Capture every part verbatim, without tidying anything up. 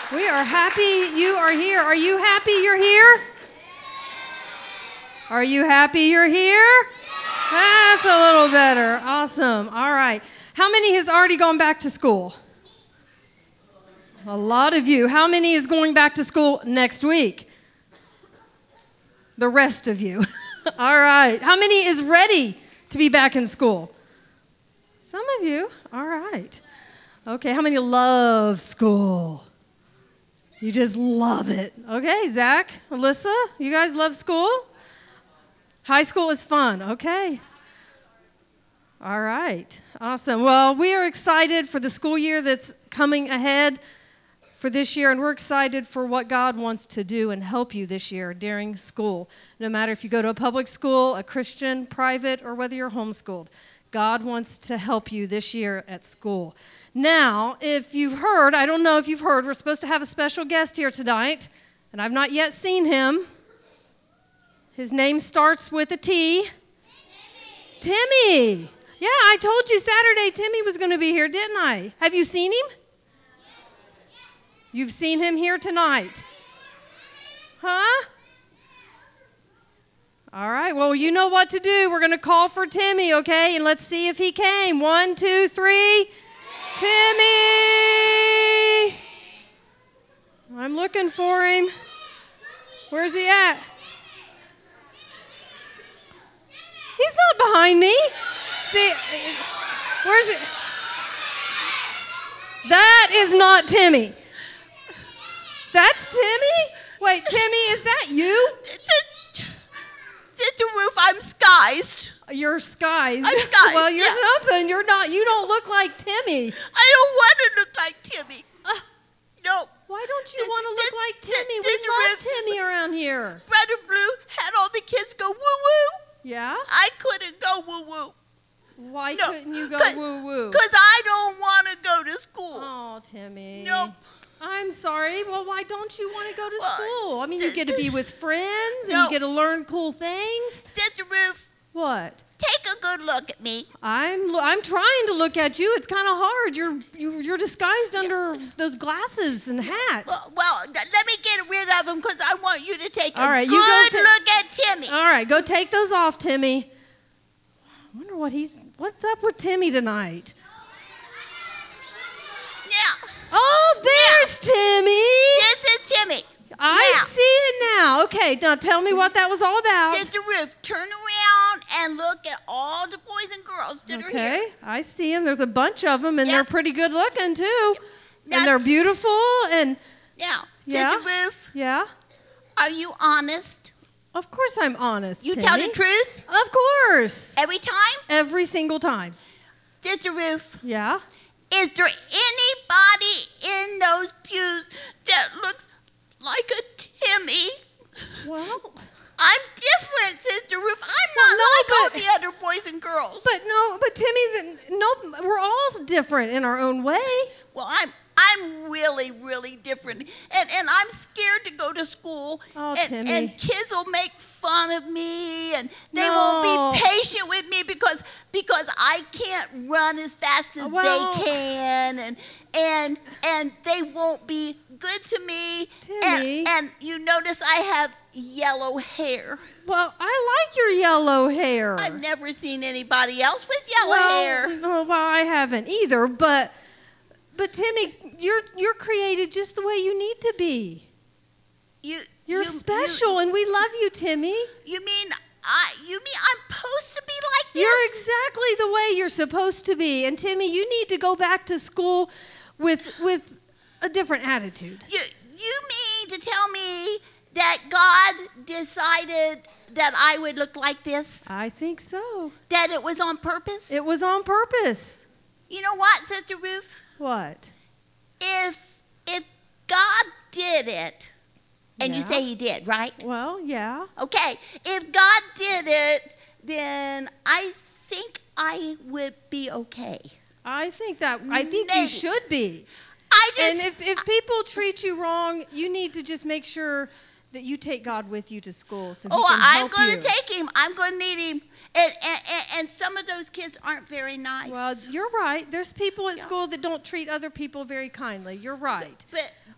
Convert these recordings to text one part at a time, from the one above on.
We are happy you are here. Are you happy you're here? Are you happy you're here? That's a little better. Awesome. All right. How many has already gone back to school? A lot of you. How many is going back to school next week? The rest of you. All right. How many is ready to be back in school? Some of you. All right. Okay. How many love school? You just love it. Okay, Zach, Alyssa, you guys love school? High school is fun. Okay. All right. Awesome. Well, we are excited for the school year that's coming ahead for this year, and we're excited for what God wants to do and help you this year during school. No matter if you go to a public school, a Christian, private, or whether you're homeschooled, God wants to help you this year at school. Now, if you've heard, I don't know if you've heard, we're supposed to have a special guest here tonight, and I've not yet seen him. His name starts with a T. Timmy. Timmy. Yeah, I told you Saturday Timmy was going to be here, didn't I? Have you seen him? You've seen him here tonight. Huh? All right, well, you know what to do. We're going to call for Timmy, okay? And let's see if he came. One, two, three. Timmy! I'm looking for him. Where's he at? He's not behind me. See, where's it? That is not Timmy. That's Timmy? Wait, Timmy, is that you? Sister Ruth, I'm skies. You're skies. I'm skies. Well, you're yeah. something. You're not. You don't look like Timmy. I don't want to look like Timmy. Uh, no. Why don't you want to look like Timmy? We Sister love Ruth, Timmy around here. Brother Blue had all the kids go woo woo. Yeah? I couldn't go woo woo. Why no, couldn't you go woo woo? Because I don't want to go to school. Oh, Timmy. Nope. I'm sorry. Well, why don't you want to go to well, school? I mean, you get to be with friends and no. you get to learn cool things. Sister Ruth. What? Take a good look at me. I'm I'm trying to look at you. It's kind of hard. You're you, you're disguised under yeah. those glasses and hat. Well, well, let me get rid of them because I want you to take All a right, good you go ta- look at Timmy. All right, go take those off, Timmy. I wonder what he's. What's up with Timmy tonight? Now. Oh, there's now. Timmy. This is Timmy. I now. see it now. Okay, now tell me what that was all about. Sister Ruth, turn around and look at all the boys and girls that okay, are here. Okay, I see them. There's a bunch of them, and yep. they're pretty good looking, too. Now, and they're beautiful, and... Now, yeah? Sister Ruth. Yeah? Are you honest? Of course I'm honest, You Timmy. tell the truth? Of course. Every time? Every single time. Sister Ruth. Yeah? Is there anybody in those pews that looks like a Timmy? Well... I'm different, Sister Ruth. I'm well, not no, like but, all the other boys and girls. But no, but Timmy's... No, we're all different in our own way. Well, I'm... I'm really, really different, and and I'm scared to go to school, oh, and, Timmy. and kids will make fun of me, and they no. won't be patient with me because because I can't run as fast as well, they can, and and and they won't be good to me. Timmy. And, and you notice I have yellow hair. Well, I like your yellow hair. I've never seen anybody else with yellow well, hair. No, well, I haven't either, but but Timmy, you're you're created just the way you need to be. You You're you, special, you, and we love you, Timmy. You mean I? You mean I'm supposed to be like this? You're exactly the way you're supposed to be, and Timmy, you need to go back to school with with a different attitude. You you mean to tell me that God decided that I would look like this? I think so. That it was on purpose? It was on purpose. You know what, Sister Ruth? What? If if God did it, and yeah. you say He did, right? Well, yeah. Okay, if God did it, then I think I would be okay. I think that I think Maybe. you should be. I just, and if if people treat you wrong, you need to just make sure that you take God with you to school so oh, He can I'm help going you. to take Him. I'm going to need Him. And, and, and, and some of those kids aren't very nice. Well, you're right. There's people at Yeah. school that don't treat other people very kindly. You're right. But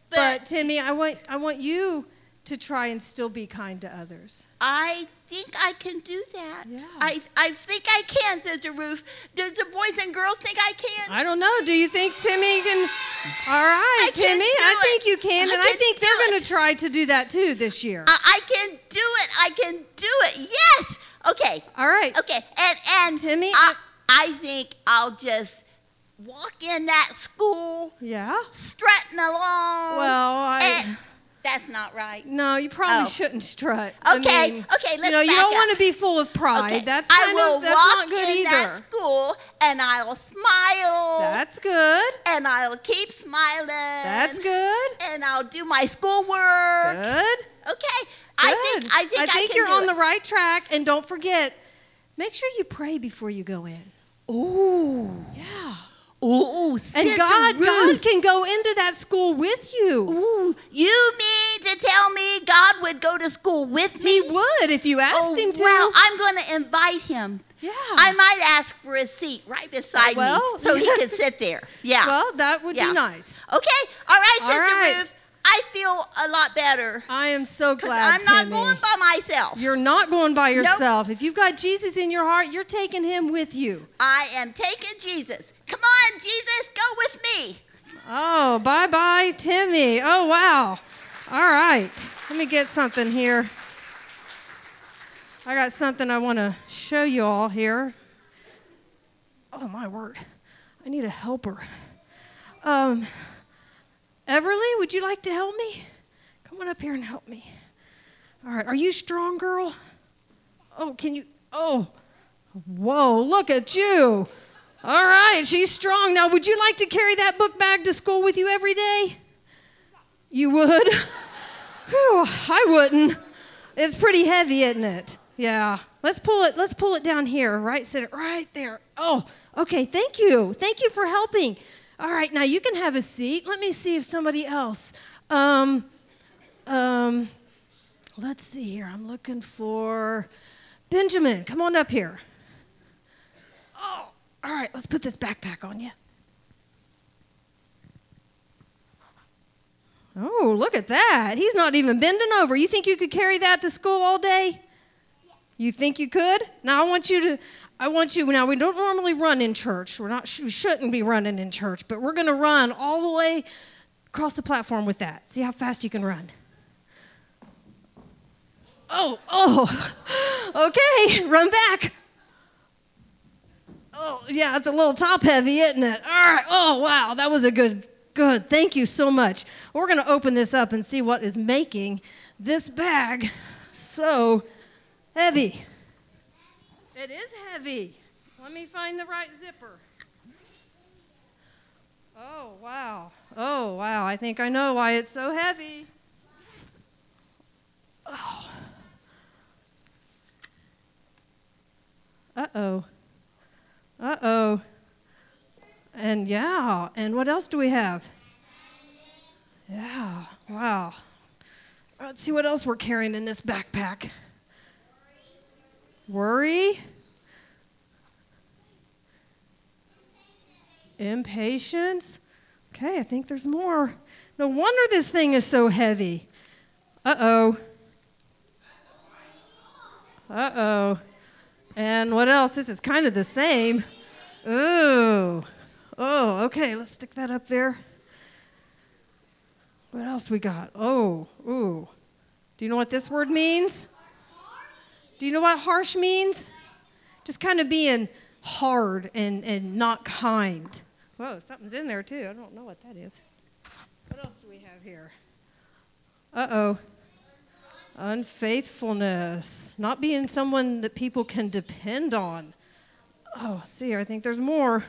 But, but Timmy, I want I want you to try and still be kind to others. I think I can do that. Yeah. I I think I can, Sister Ruth. Does the boys and girls think I can? I don't know. Do you think Timmy can? All right, I Timmy. I it. think you can, I and can I think they're going it. to try to do that too this year. I, I can do it. I can do it. Yes. Okay. All right. Okay. And and Timmy, I, I think I'll just walk in that school. Yeah. Strutting along. Well, I. And, that's not right. No, you probably oh. shouldn't strut. Okay, I mean, okay, let's You know, you back don't up. want to be full of pride. Okay. That's I kind will of that's walk not good in either. that school and I'll smile. That's good. And I'll keep smiling. That's good. And I'll do my schoolwork. Good. Okay. Good. I think I think I think I can you're do on it. the right track. And don't forget, make sure you pray before you go in. Ooh. Yeah. Ooh, and God, God can go into that school with you. Ooh, you mean to tell me God would go to school with me? He would if you asked oh, him to. Well, I'm going to invite him. Yeah. I might ask for a seat right beside uh, well, me so he could sit there. Yeah. Well, that would yeah. be nice. Okay. All right, All Sister right. Ruth. I feel a lot better. I am so glad, I'm not Timmy. going by myself. You're not going by yourself. Nope. If you've got Jesus in your heart, you're taking him with you. I am taking Jesus. Come on, Jesus, go with me. Oh, bye-bye, Timmy. Oh, wow. All right. Let me get something here. I got something I want to show you all here. Oh, my word. I need a helper. Um, Everly, would you like to help me? Come on up here and help me. All right. Are you strong, girl? Oh, can you? Oh, whoa, look at you. All right, she's strong. Now, would you like to carry that book bag to school with you every day? You would? Whew, I wouldn't. It's pretty heavy, isn't it? Yeah. Let's pull it. Let's pull it down here. Right, sit it right there. Oh, okay. Thank you. Thank you for helping. All right, now you can have a seat. Let me see if somebody else. Um, um, let's see here. I'm looking for Benjamin. Come on up here. Oh, all right. Let's put this backpack on you. Oh, look at that. He's not even bending over. You think you could carry that to school all day? Yeah. You think you could? Now I want you to, I want you, now we don't normally run in church. We're not, we shouldn't be running in church, but we're going to run all the way across the platform with that. See how fast you can run. Oh, oh, okay, run back. Oh, yeah, it's a little top heavy, isn't it? All right, oh, wow, that was a good Good. Thank you so much. We're going to open this up and see what is making this bag so heavy. It is heavy. Let me find the right zipper. Oh, wow. Oh, wow. I think I know why it's so heavy. Oh. Uh-oh. Uh-oh. And yeah, and what else do we have? Yeah, wow. Let's see what else we're carrying in this backpack. Worry. Impatience. Okay, I think there's more. No wonder this thing is so heavy. Uh-oh. Uh-oh. And what else? This is kind of the same. Ooh. Oh, okay, let's stick that up there. What else we got? Oh, ooh. Do you know what this word means? Do you know what harsh means? Just kind of being hard and, and not kind. Whoa, something's in there too. I don't know what that is. What else do we have here? Uh-oh. Unfaithfulness. Not being someone that people can depend on. Oh, let's see here. I think there's more.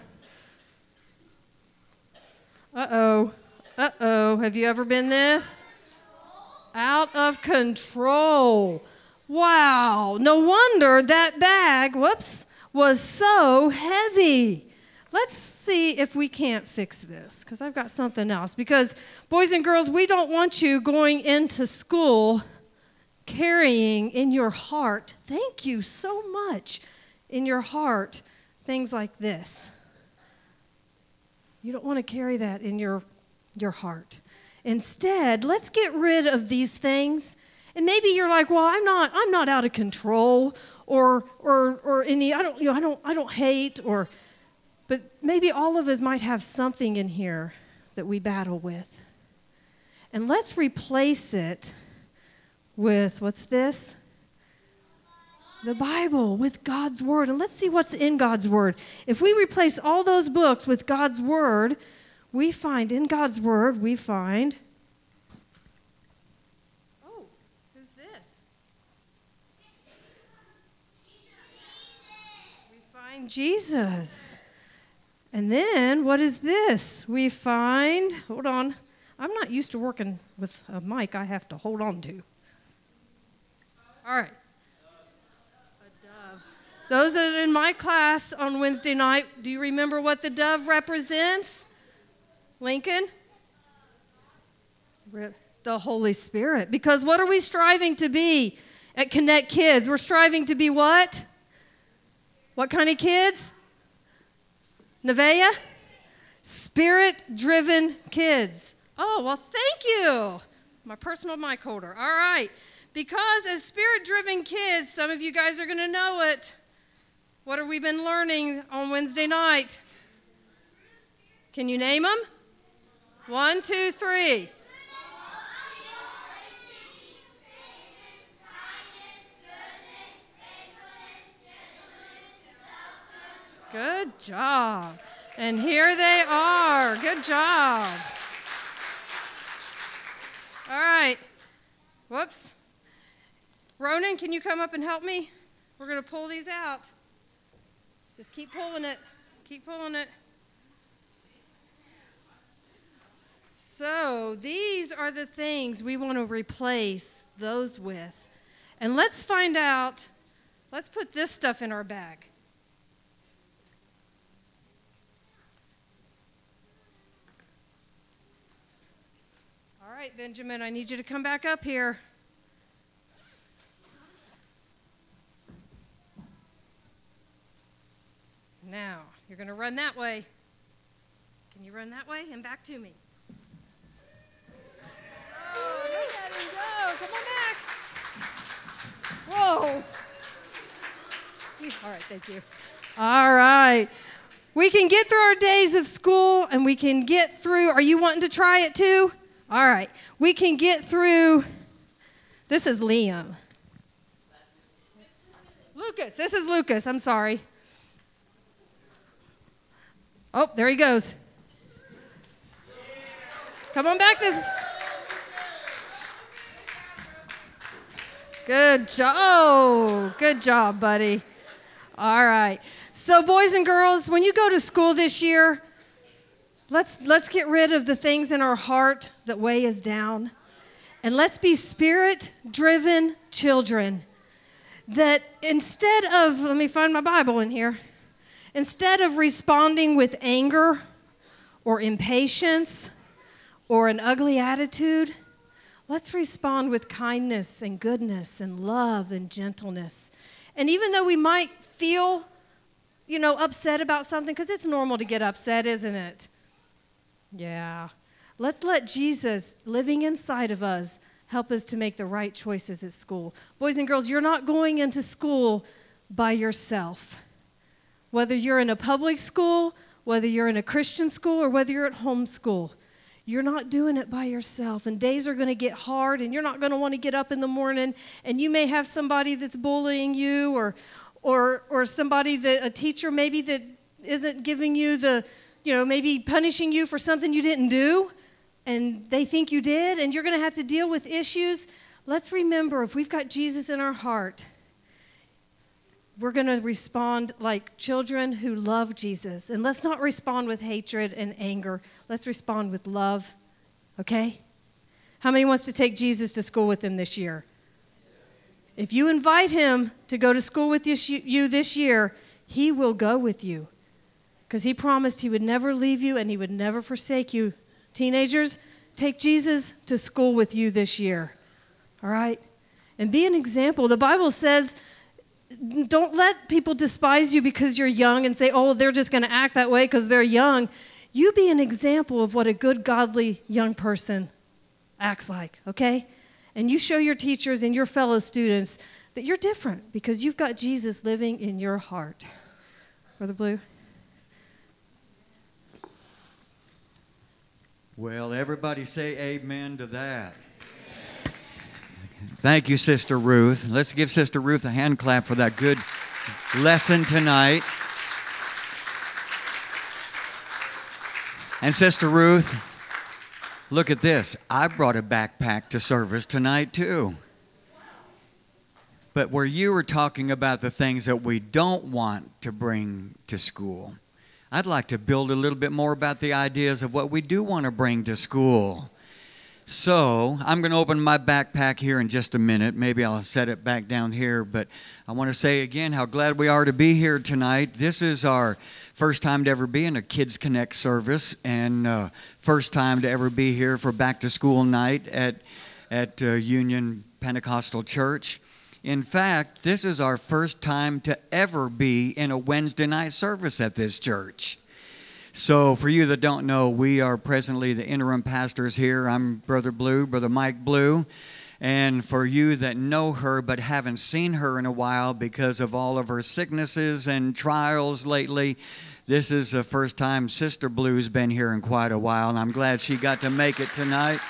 Uh-oh. Uh-oh. Have you ever been this? Out of control. Wow. No wonder that bag, whoops, was so heavy. Let's see if we can't fix this, because I've got something else. Because, boys and girls, we don't want you going into school carrying in your heart, thank you so much, in your heart, things like this. You don't want to carry that in your, your heart. Instead, let's get rid of these things. And maybe you're like, well, I'm not, I'm not out of control, or, or, or any, I don't, you know, I don't, I don't hate, or, but maybe all of us might have something in here that we battle with. And let's replace it with, what's this? The Bible, with God's Word. And let's see what's in God's Word. If we replace all those books with God's Word, we find, in God's Word, we find, oh, who's this? We find Jesus. And then, what is this? We find, hold on, I'm not used to working with a mic I have to hold on to. All right. Those that are in my class on Wednesday night, do you remember what the dove represents? Lincoln? The Holy Spirit. Because what are we striving to be at Connect Kids? We're striving to be what? What kind of kids? Nevaeh? Spirit-driven kids. Oh, well, thank you. My personal mic holder. All right. Because as spirit-driven kids, some of you guys are going to know it. What have we been learning on Wednesday night? Can you name them? One, two, three. Good job. And here they are. Good job. All right. Whoops. Ronan, can you come up and help me? We're going to pull these out. Just keep pulling it. Keep pulling it. So these are the things we want to replace those with. And let's find out, let's put this stuff in our bag. All right, Benjamin, I need you to come back up here. Now, you're going to run that way. Can you run that way and back to me? Oh, look at him go. Come on back. Whoa. All right, thank you. All right. We can get through our days of school, and we can get through. Are you wanting to try it too? All right. We can get through. This is Liam. Lucas. This is Lucas. I'm sorry. Oh, there he goes. Come on back this. Good job. Oh, good job, buddy. All right. So, boys and girls, when you go to school this year, let's let's get rid of the things in our heart that weigh us down. And let's be spirit-driven children that instead of, let me find my Bible in here. Instead of responding with anger or impatience or an ugly attitude, let's respond with kindness and goodness and love and gentleness. And even though we might feel, you know, upset about something, because it's normal to get upset, isn't it? Yeah. Let's let Jesus living inside of us help us to make the right choices at school. Boys and girls, you're not going into school by yourself. Whether you're in a public school, whether you're in a Christian school, or whether you're at home school, you're not doing it by yourself. And days are going to get hard, and you're not going to want to get up in the morning, and you may have somebody that's bullying you, or or or somebody that, a teacher maybe that isn't giving you the, you know, maybe punishing you for something you didn't do, and they think you did, and you're going to have to deal with issues. Let's remember, if we've got Jesus in our heart, we're going to respond like children who love Jesus. And let's not respond with hatred and anger. Let's respond with love, okay? How many wants to take Jesus to school with them this year? If you invite him to go to school with you this year, he will go with you, because he promised he would never leave you and he would never forsake you. Teenagers, take Jesus to school with you this year, all right? And be an example. The Bible says, don't let people despise you because you're young and say, oh, they're just going to act that way because they're young. You be an example of what a good, godly young person acts like, okay? And you show your teachers and your fellow students that you're different because you've got Jesus living in your heart. Brother Blue? Well, everybody say amen to that. Thank you, Sister Ruth. Let's give Sister Ruth a hand clap for that good lesson tonight. And Sister Ruth, look at this. I brought a backpack to service tonight too. But where you were talking about the things that we don't want to bring to school, I'd like to build a little bit more about the ideas of what we do want to bring to school. So I'm going to open my backpack here in just a minute. Maybe I'll set it back down here. But I want to say again how glad we are to be here tonight. This is our first time to ever be in a Kids Connect service, and uh, first time to ever be here for back to school night at, at uh, Union Pentecostal Church. In fact, this is our first time to ever be in a Wednesday night service at this church. So for you that don't know, we are presently the interim pastors here. I'm Brother Blue, Brother Mike Blue. And for you that know her but haven't seen her in a while because of all of her sicknesses and trials lately, this is the first time Sister Blue's been here in quite a while, and I'm glad she got to make it tonight.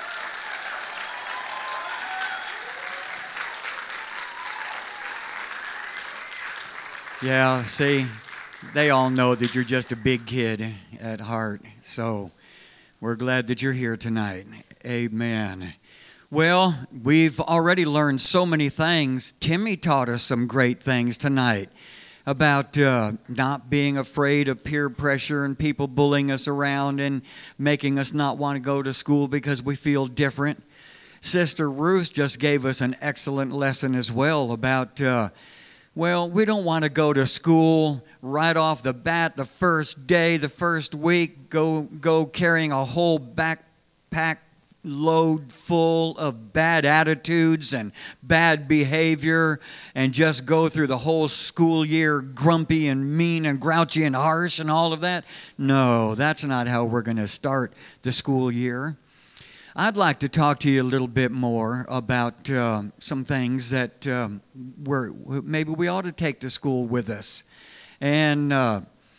Yeah, see, they all know that you're just a big kid at heart, so we're glad that you're here tonight. Amen. Well, we've already learned so many things. Timmy taught us some great things tonight about uh, not being afraid of peer pressure and people bullying us around and making us not want to go to school because we feel different. Sister Ruth just gave us an excellent lesson as well about uh, Well, we don't want to go to school right off the bat, the first day, the first week, go go carrying a whole backpack load full of bad attitudes and bad behavior and just go through the whole school year grumpy and mean and grouchy and harsh and all of that. No, that's not how we're going to start the school year. I'd like to talk to you a little bit more about uh, some things that um, we're, maybe we ought to take to school with us. And uh,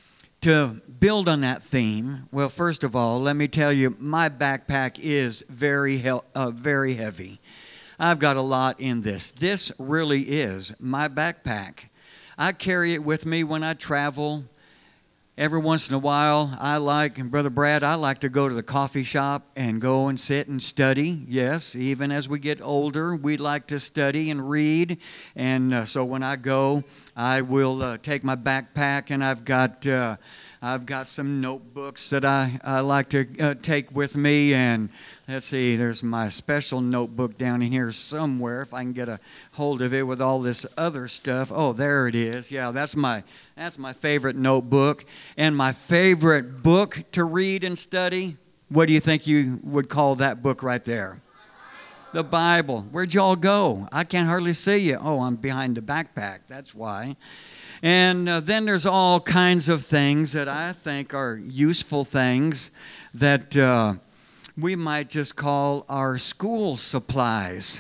to build on that theme, well, first of all, let me tell you, my backpack is very, he- uh, very heavy. I've got a lot in this. This really is my backpack. I carry it with me when I travel. Every once in a while, I like, and Brother Brad, I like to go to the coffee shop and go and sit and study. Yes, even as we get older, we like to study and read. And uh, so when I go, I will uh, take my backpack, and I've got uh, I've got some notebooks that I, I like to uh, take with me. And let's see, there's my special notebook down in here somewhere, if I can get a hold of it with all this other stuff. Oh, there it is. Yeah, that's my that's my favorite notebook. And my favorite book to read and study, what do you think you would call that book right there? The Bible. Where'd y'all go? I can't hardly see you. Oh, I'm behind the backpack. That's why. And uh, then there's all kinds of things that I think are useful things that uh, we might just call our school supplies.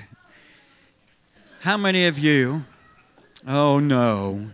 How many of you, oh no,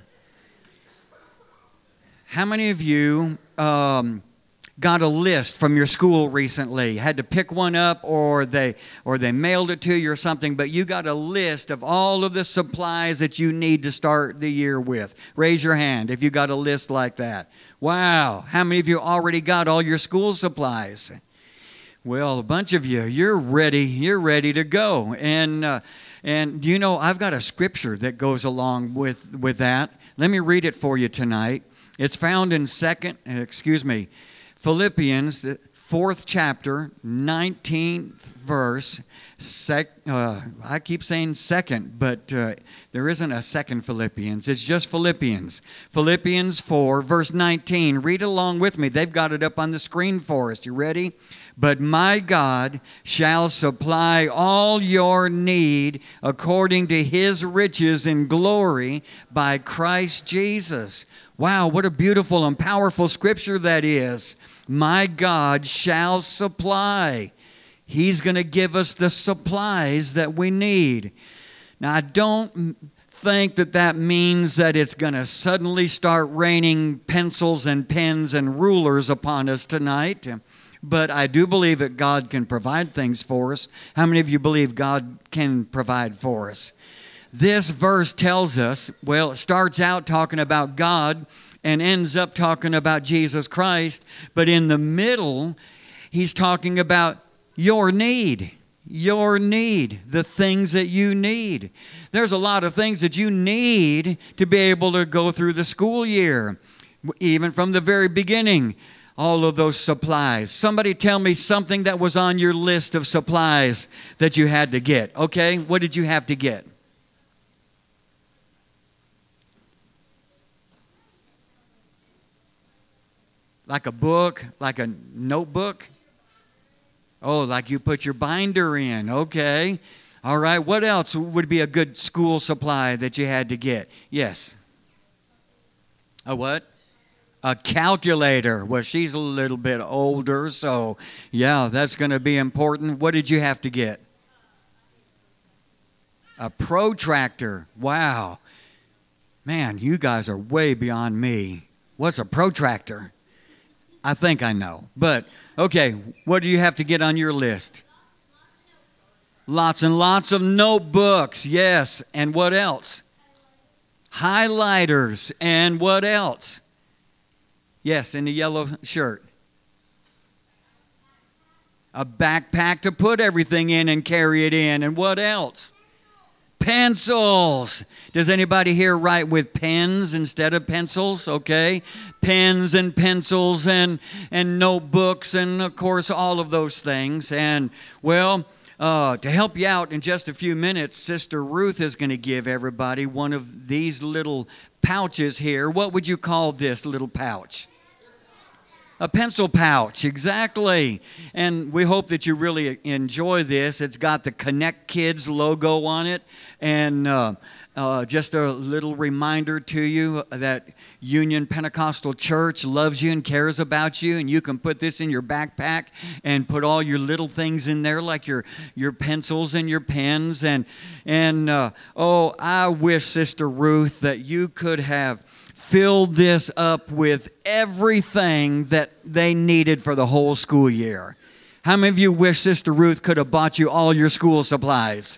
how many of you um, got a list from your school recently? Had to pick one up, or they or they mailed it to you or something, but you got a list of all of the supplies that you need to start the year with. Raise your hand if you got a list like that. Wow. How many of you already got all your school supplies? Well, a bunch of you, you're ready. You're ready to go. And uh, and you know, I've got a scripture that goes along with with that. Let me read it for you tonight. It's found in second, excuse me, Philippians, the fourth chapter, nineteenth verse. Sec, uh, I keep saying second, but uh, there isn't a second Philippians. It's just Philippians. Philippians four, verse nineteen. Read along with me. They've got it up on the screen for us. You ready? But my God shall supply all your need according to his riches in glory by Christ Jesus. Wow, what a beautiful and powerful scripture that is. My God shall supply. He's going to give us the supplies that we need. Now, I don't think that that means that it's going to suddenly start raining pencils and pens and rulers upon us tonight. But I do believe that God can provide things for us. How many of you believe God can provide for us? This verse tells us, well, it starts out talking about God and ends up talking about Jesus Christ. But in the middle, he's talking about your need. Your need, the things that you need. There's a lot of things that you need to be able to go through the school year, even from the very beginning. All of those supplies. Somebody tell me something that was on your list of supplies that you had to get. Okay, what did you have to get? Like a book, like a notebook? Oh, like you put your binder in. Okay. All right. What else would be a good school supply that you had to get? Yes. A what? A calculator. Well, she's a little bit older, so yeah, that's going to be important. What did you have to get? A protractor. Wow. Man, you guys are way beyond me. What's a protractor? I think I know. But, okay, what do you have to get on your list? Lots and lots of notebooks, yes. And what else? Highlighters. And what else? Yes, in the yellow shirt. A backpack to put everything in and carry it in. And what else? Pencils. Does anybody here write with pens instead of pencils? Okay. Pens and pencils and, and notebooks and, of course, all of those things. And, well, uh, to help you out in just a few minutes, Sister Ruth is going to give everybody one of these little pouches here. What would you call this little pouch? A pencil pouch, exactly. And we hope that you really enjoy this. It's got the Connect Kids logo on it. And uh, uh, just a little reminder to you that Union Pentecostal Church loves you and cares about you. And you can put this in your backpack and put all your little things in there, like your, your pencils and your pens. And, and uh, oh, I wish, Sister Ruth, that you could have filled this up with everything that they needed for the whole school year. How many of you wish Sister Ruth could have bought you all your school supplies?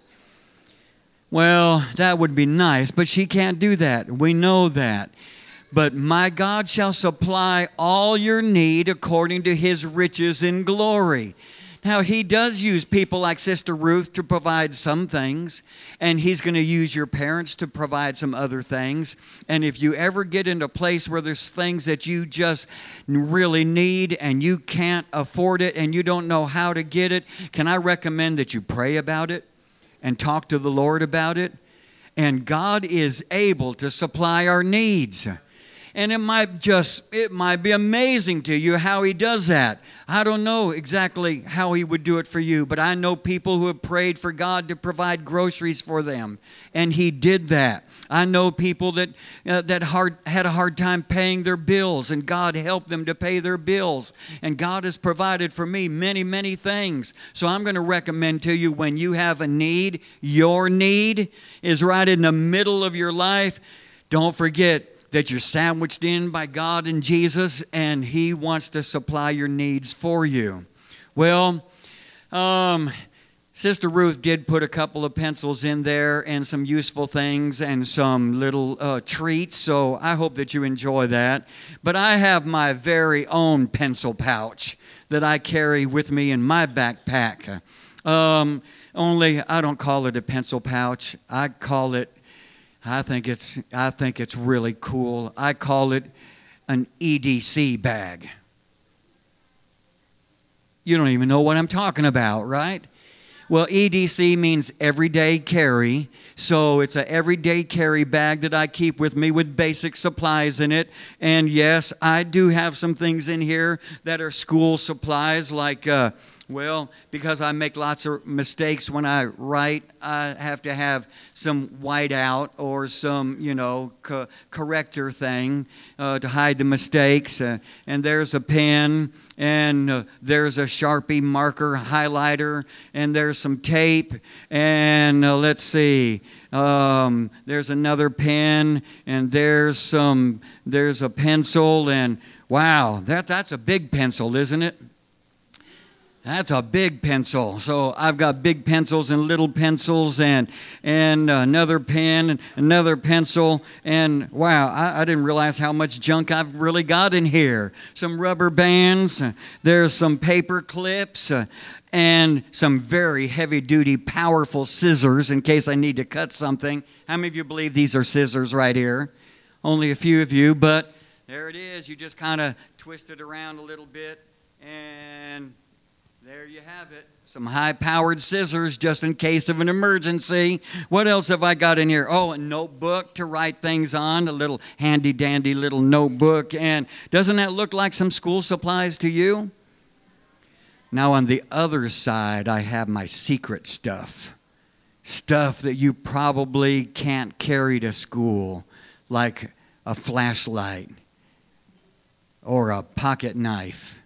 Well, that would be nice, but she can't do that. We know that. But my God shall supply all your need according to his riches in glory. Now, he does use people like Sister Ruth to provide some things, and he's going to use your parents to provide some other things. And if you ever get in a place where there's things that you just really need and you can't afford it and you don't know how to get it, can I recommend that you pray about it and talk to the Lord about it? And God is able to supply our needs. And it might just, it might be amazing to you how he does that. I don't know exactly how he would do it for you, but I know people who have prayed for God to provide groceries for them, and he did that. I know people that uh, that hard, had a hard time paying their bills, and God helped them to pay their bills. And God has provided for me many, many things. So I'm going to recommend to you, when you have a need, your need is right in the middle of your life, don't forget that you're sandwiched in by God and Jesus, and he wants to supply your needs for you. Well, um, Sister Ruth did put a couple of pencils in there and some useful things and some little uh, treats, so I hope that you enjoy that. But I have my very own pencil pouch that I carry with me in my backpack. Um, only I don't call it a pencil pouch. I call it I think it's I think it's really cool. I call it an E D C bag. You don't even know what I'm talking about, right? Well, E D C means everyday carry. So it's an everyday carry bag that I keep with me with basic supplies in it. And yes, I do have some things in here that are school supplies, like uh, Well, because I make lots of mistakes when I write, I have to have some whiteout or some, you know, co- corrector thing uh, to hide the mistakes. Uh, and there's a pen, and uh, there's a Sharpie marker highlighter, and there's some tape, and uh, let's see, um, there's another pen, and there's some, there's a pencil, and wow, that that's a big pencil, isn't it? That's a big pencil. So I've got big pencils and little pencils and and another pen and another pencil. And wow, I, I didn't realize how much junk I've really got in here. Some rubber bands. There's some paper clips. Uh, and some very heavy-duty, powerful scissors in case I need to cut something. How many of you believe these are scissors right here? Only a few of you, but there it is. You just kind of twist it around a little bit and there you have it. Some high-powered scissors just in case of an emergency. What else have I got in here? Oh, a notebook to write things on, a little handy-dandy little notebook. And doesn't that look like some school supplies to you? Now, on the other side, I have my secret stuff. Stuff that you probably can't carry to school, like a flashlight or a pocket knife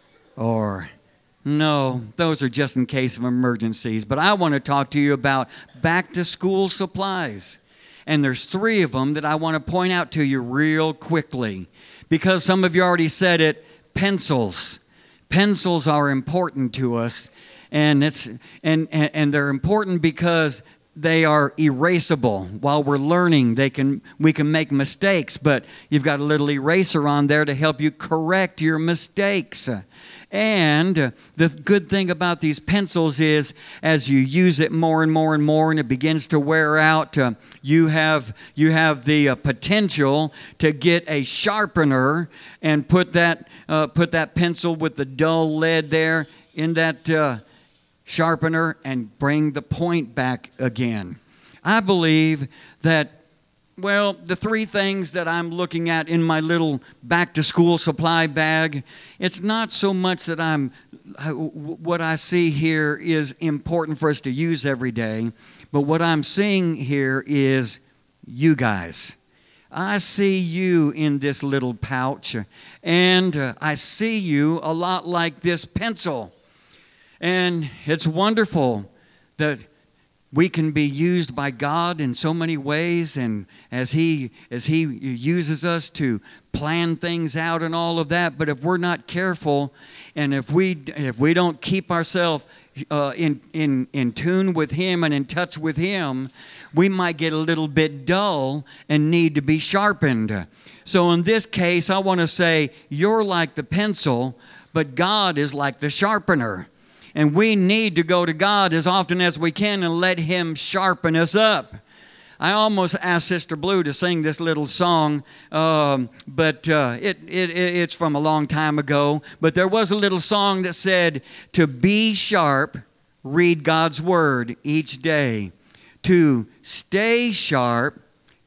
or... No, those are just in case of emergencies. But I want to talk to you about back-to-school supplies. And there's three of them that I want to point out to you real quickly. Because some of you already said it, pencils. Pencils are important to us. And, it's, and, and, and they're important because they are erasable. While we're learning, they can we can make mistakes. But you've got a little eraser on there to help you correct your mistakes. And uh, the good thing about these pencils is as you use it more and more and more and it begins to wear out, uh, you have you have the uh, potential to get a sharpener and put that uh, put that pencil with the dull lead there in that uh, sharpener and bring the point back again. I believe that Well, the three things that I'm looking at in my little back-to-school supply bag, it's not so much that I'm, what I see here is important for us to use every day, but what I'm seeing here is you guys. I see you in this little pouch, and uh, I see you a lot like this pencil. And it's wonderful that we can be used by God in so many ways, and as He as He uses us to plan things out and all of that. But if we're not careful, and if we if we don't keep ourselves uh, in in in tune with Him and in touch with Him, we might get a little bit dull and need to be sharpened. So in this case, I want to say you're like the pencil, but God is like the sharpener. And we need to go to God as often as we can and let Him sharpen us up. I almost asked Sister Blue to sing this little song, um, but uh, it, it, it's from a long time ago. But there was a little song that said, to be sharp, read God's Word each day. To stay sharp,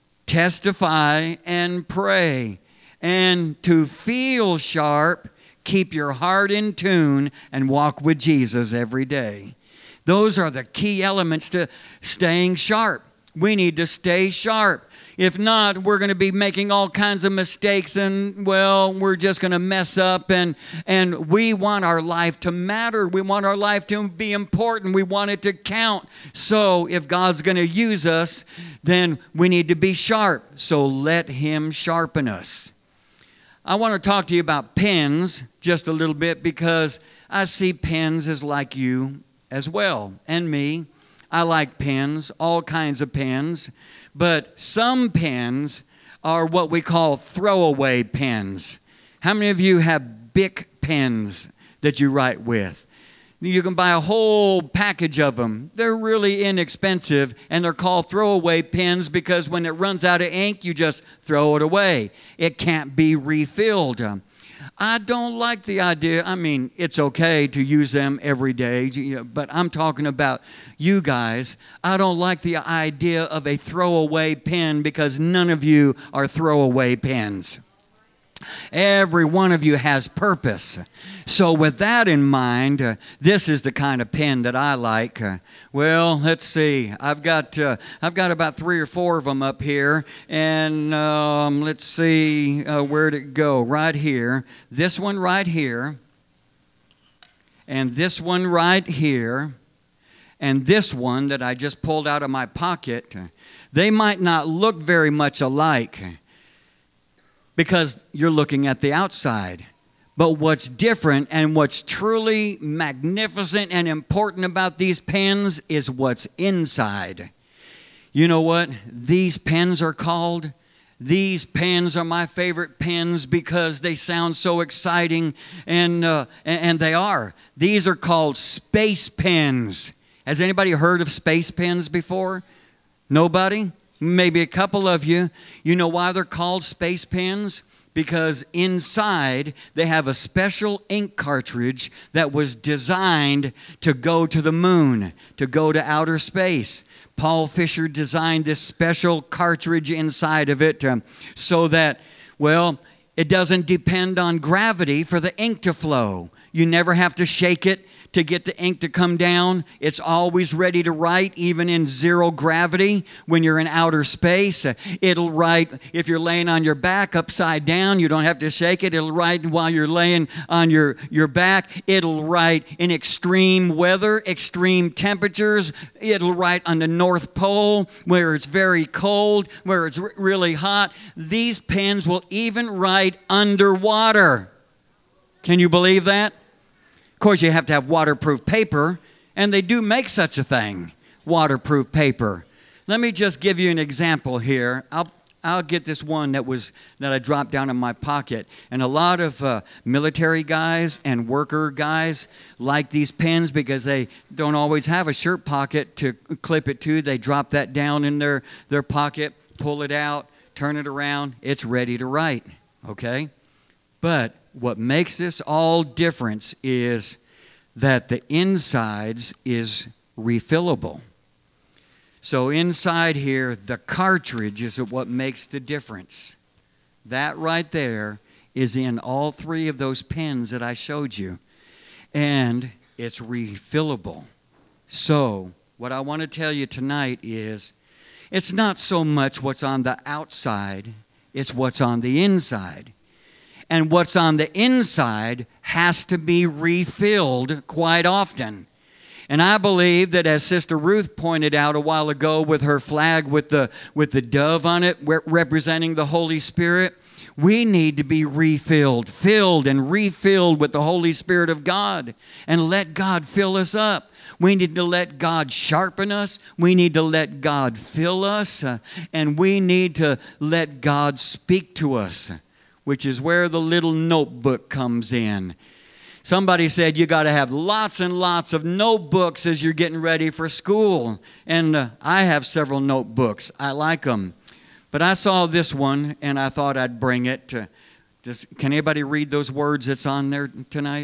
testify and pray. And to feel sharp, keep your heart in tune and walk with Jesus every day. Those are the key elements to staying sharp. We need to stay sharp. If not, we're going to be making all kinds of mistakes and, well, we're just going to mess up. And, and we want our life to matter. We want our life to be important. We want it to count. So if God's going to use us, then we need to be sharp. So let Him sharpen us. I want to talk to you about pens just a little bit because I see pens as like you as well, and me. I like pens, all kinds of pens, but some pens are what we call throwaway pens. How many of you have Bic pens that you write with? You can buy a whole package of them. They're really inexpensive, and they're called throwaway pens because when it runs out of ink, you just throw it away. It can't be refilled. I don't like the idea. I mean, it's okay to use them every day, but I'm talking about you guys. I don't like the idea of a throwaway pen because none of you are throwaway pens. Every one of you has purpose. So with that in mind, uh, this is the kind of pen that I like. Uh, well, let's see. I've got uh, I've got about three or four of them up here, and um, let's see uh, where'd it go? Right here. This one right here, and this one right here, and this one that I just pulled out of my pocket. They might not look very much alike, because you're looking at the outside. But what's different and what's truly magnificent and important about these pens is what's inside. You know what these pens are called? These pens are my favorite pens because they sound so exciting, and, uh, and they are. These are called space pens. Has anybody heard of space pens before? Nobody? Maybe a couple of you. You know why they're called space pens? Because inside they have a special ink cartridge that was designed to go to the moon, to go to outer space. Paul Fisher designed this special cartridge inside of it um, so that, well, it doesn't depend on gravity for the ink to flow. You never have to shake it to get the ink to come down. It's always ready to write, even in zero gravity. When you're in outer space, it'll write. If you're laying on your back upside down, you don't have to shake it. It'll write while you're laying on your, your back. It'll write in extreme weather, extreme temperatures. It'll write on the North Pole where it's very cold, where it's r- really hot. These pens will even write underwater. Can you believe that? Of course, you have to have waterproof paper, and they do make such a thing, waterproof paper. Let me just give you an example here. I'll, I'll get this one that was that I dropped down in my pocket. And a lot of uh, military guys and worker guys like these pens because they don't always have a shirt pocket to clip it to. They drop that down in their, their pocket, pull it out, turn it around. It's ready to write, okay? But what makes this all difference is that the insides is refillable. So inside here, the cartridge is what makes the difference. That right there is in all three of those pens that I showed you. And it's refillable. So what I want to tell you tonight is it's not so much what's on the outside, it's what's on the inside. And what's on the inside has to be refilled quite often. And I believe that, as Sister Ruth pointed out a while ago with her flag with the, with the dove on it representing the Holy Spirit, we need to be refilled, filled and refilled with the Holy Spirit of God, and let God fill us up. We need to let God sharpen us. We need to let God fill us. Uh, and we need to let God speak to us, which is where the little notebook comes in. Somebody said you got to have lots and lots of notebooks as you're getting ready for school. And uh, I have several notebooks. I like them. But I saw this one, and I thought I'd bring it. To, just, can anybody read those words that's on there tonight?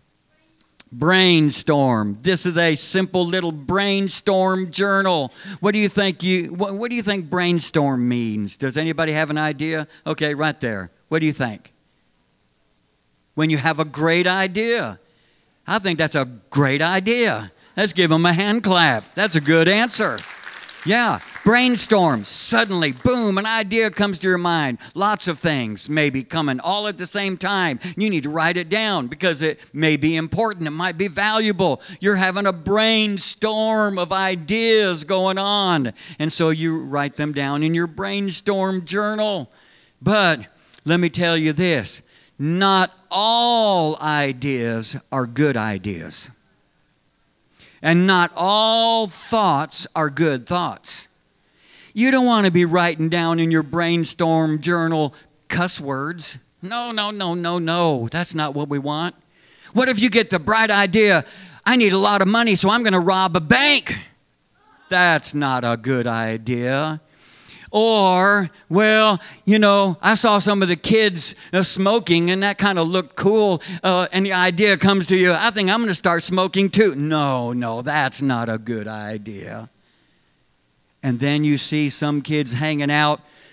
Brainstorm. This is a simple little brainstorm journal. What do you think you what, what do you think brainstorm means? Does anybody have an idea? Okay, right there. What do you think? When you have a great idea. I think that's a great idea. Let's give them a hand clap. That's a good answer. Yeah, brainstorm. Suddenly, boom, an idea comes to your mind. Lots of things maybe coming all at the same time. You need to write it down because it may be important. It might be valuable. You're having a brainstorm of ideas going on. And so you write them down in your brainstorm journal. But let me tell you this, not all ideas are good ideas. And not all thoughts are good thoughts. You don't want to be writing down in your brainstorm journal cuss words. No, no, no, no, no. That's not what we want. What if you get the bright idea, I need a lot of money, so I'm going to rob a bank? That's not a good idea. Or, well, you know, I saw some of the kids uh, smoking, and that kind of looked cool, uh, and the idea comes to you, I think I'm going to start smoking too. No, no, that's not a good idea. And then you see some kids hanging out,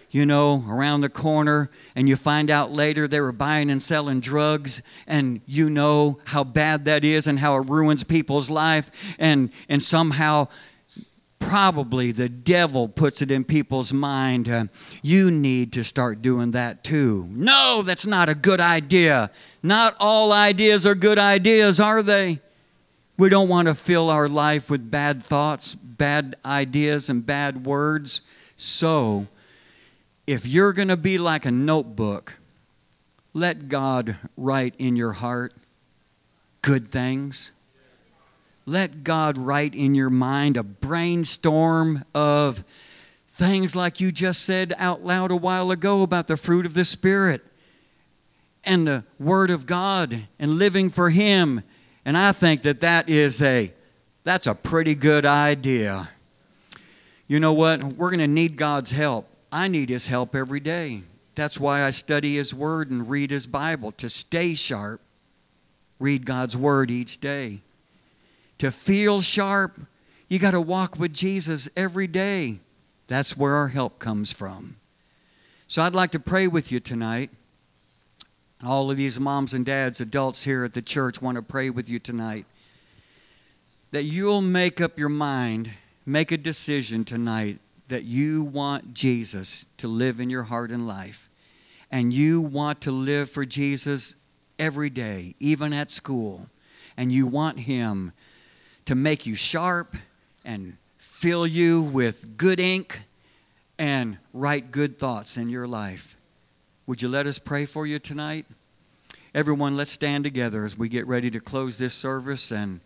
you know, around the corner, and you find out later they were buying and selling drugs, and you know how bad that is and how it ruins people's life, and, and somehow probably the devil puts it in people's mind, uh, you need to start doing that too. No, that's not a good idea. Not all ideas are good ideas, are they? We don't want to fill our life with bad thoughts, bad ideas, and bad words. So, if you're going to be like a notebook, let God write in your heart good things. Let God write in your mind a brainstorm of things like you just said out loud a while ago about the fruit of the Spirit and the Word of God and living for Him. And I think that that is a, that's a pretty good idea. You know what? We're going to need God's help. I need His help every day. That's why I study His Word and read His Bible, to stay sharp. Read God's Word each day. To feel sharp, you got to walk with Jesus every day. That's where our help comes from. So I'd like to pray with you tonight. All of these moms and dads, adults here at the church want to pray with you tonight. That you'll make up your mind, make a decision tonight that you want Jesus to live in your heart and life. And you want to live for Jesus every day, even at school. And you want Him to make you sharp and fill you with good ink and write good thoughts in your life. Would you let us pray for you tonight? Everyone, let's stand together as we get ready to close this service. And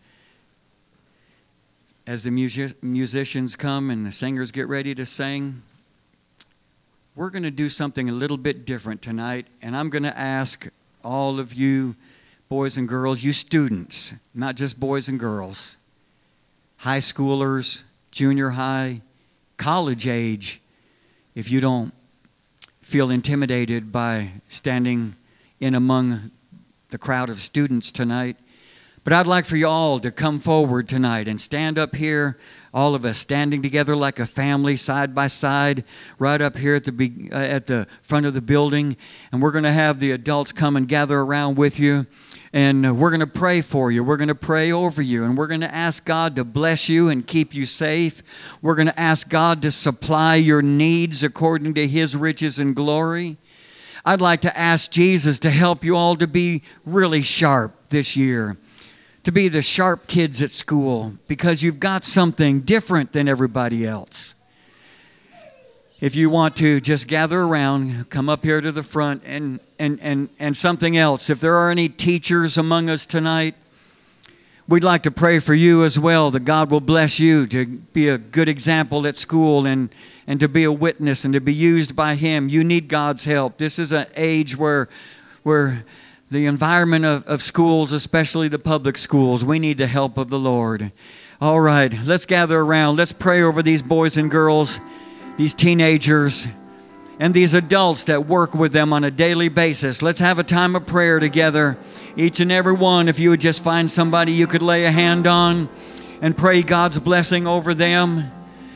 as the music- musicians come and the singers get ready to sing, we're going to do something a little bit different tonight. And I'm going to ask all of you boys and girls, you students, not just boys and girls, high schoolers, junior high, college age, if you don't feel intimidated by standing in among the crowd of students tonight. But I'd like for you all to come forward tonight and stand up here, all of us standing together like a family, side by side, right up here at the be- uh, at the front of the building. And we're going to have the adults come and gather around with you. And uh, we're going to pray for you. We're going to pray over you. And we're going to ask God to bless you and keep you safe. We're going to ask God to supply your needs according to His riches and glory. I'd like to ask Jesus to help you all to be really sharp this year, to be the sharp kids at school, because you've got something different than everybody else. If you want to just gather around, come up here to the front, and, and, and, and something else. If there are any teachers among us tonight, we'd like to pray for you as well, that God will bless you to be a good example at school and, and to be a witness and to be used by Him. You need God's help. This is an age where, where the environment of, of schools, especially the public schools, we need the help of the Lord. All right, let's gather around. Let's pray over these boys and girls, these teenagers, and these adults that work with them on a daily basis. Let's have a time of prayer together. Each and every one, if you would just find somebody you could lay a hand on and pray God's blessing over them.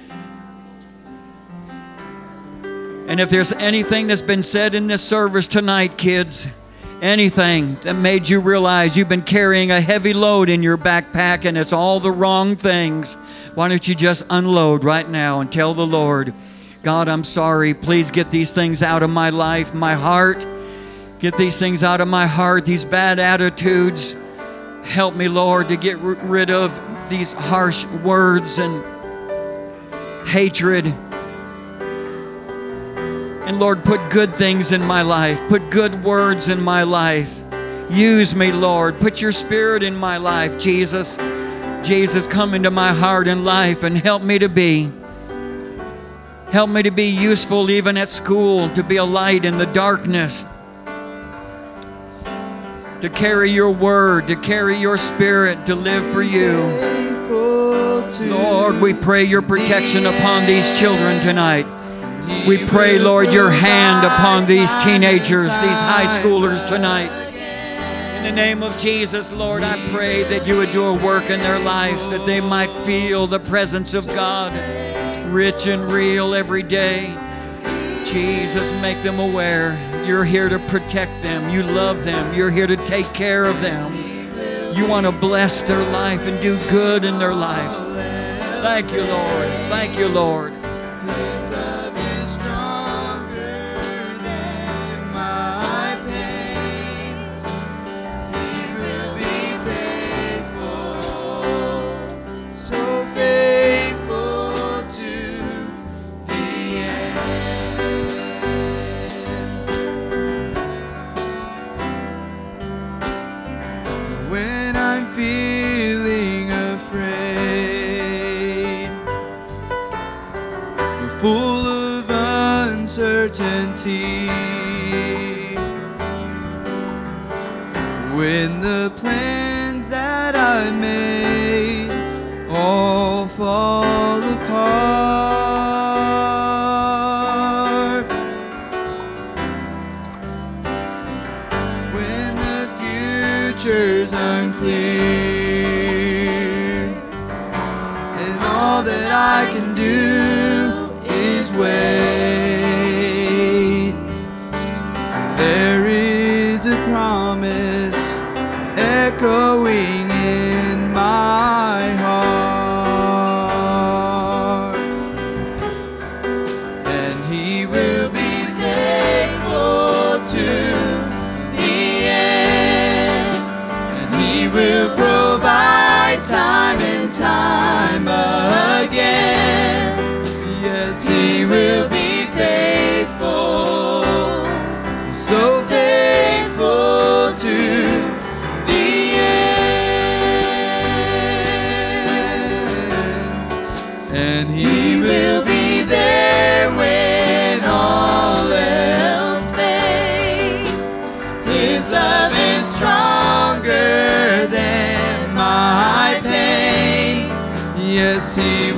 And if there's anything that's been said in this service tonight, kids, anything that made you realize you've been carrying a heavy load in your backpack and it's all the wrong things, why don't you just unload right now and tell the Lord, God, I'm sorry. Please get these things out of my life, my heart. Get these things out of my heart, these bad attitudes. Help me, Lord, to get rid of these harsh words and hatred. And Lord, put good things in my life. Put good words in my life. Use me, Lord. Put your Spirit in my life, Jesus. Jesus, come into my heart and life and help me to be. Help me to be useful even at school, to be a light in the darkness, to carry your word, to carry your Spirit, to live for you. Lord, we pray your protection upon these children tonight. We pray, Lord, your hand upon these teenagers, these high schoolers tonight. In the name of Jesus, Lord, I pray that you would do a work in their lives, that they might feel the presence of God, rich and real every day. Jesus, make them aware. You're here to protect them. You love them. You're here to take care of them. You want to bless their life and do good in their life. Thank you, Lord. Thank you, Lord. His love is stronger than my pain. He will be faithful, so faithful to the end. When I'm feeling afraid, full of uncertainty, when the plans that I made all fall apart, when the future's unclear, and all that I can do is wait, there is a promise echoing in my heart, and He will be faithful to the end, and He will provide time and time again. Yes, He will be faithful, so faithful to the end. And He will be there when all else fades. His love is stronger than my pain. Yes, He